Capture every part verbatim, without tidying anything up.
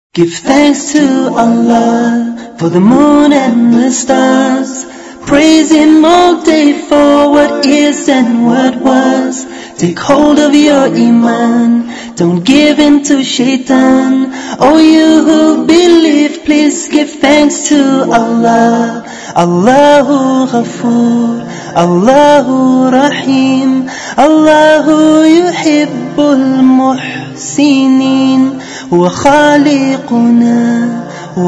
Give thanks to Allah for the moon and the stars. Praise Him all day for what is and what was. Take hold of your Iman, don't give in to Shaitan. Oh, you who believe, please give thanks to Allah. Allahu Ghafoor, Allahu Rahim, Allahu Yuhibbul Muhsinin. هو خالقنا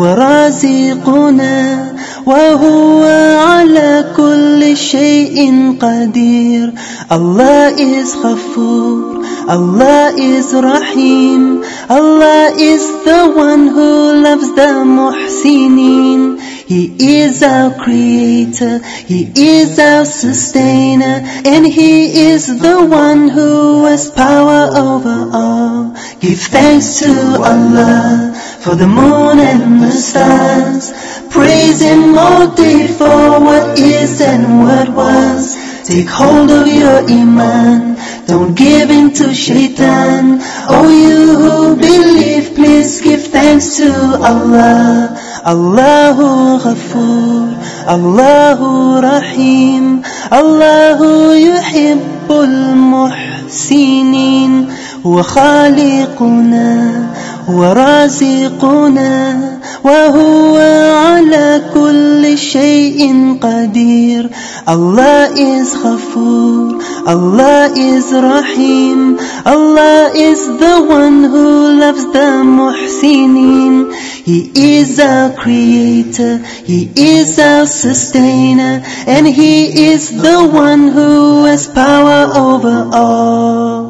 ورازقنا وهو على كل شيء قدير. Allah is Ghafoor, Allah is Rahim, Allah is the one who loves the Muhsinin. He is our creator, He is our sustainer, and He is the one who has power over all. Give thanks to Allah for the moon and the stars. Praise Him all day for what is and what was. Take hold of your Iman, don't give in to Shaitan. Oh, you who believe, please give thanks to Allah. Allahu Ghafoor, Allahu Rahim, Allahu Yuhibbul Muhsinin. هو خالقنا ورازقنا وهو على كل شيء قدير. Allah is Ghafoor, Allah is Rahim, Allah is the one who loves the Muhsinin. He is our creator, He is our sustainer, and He is the one who has power over all.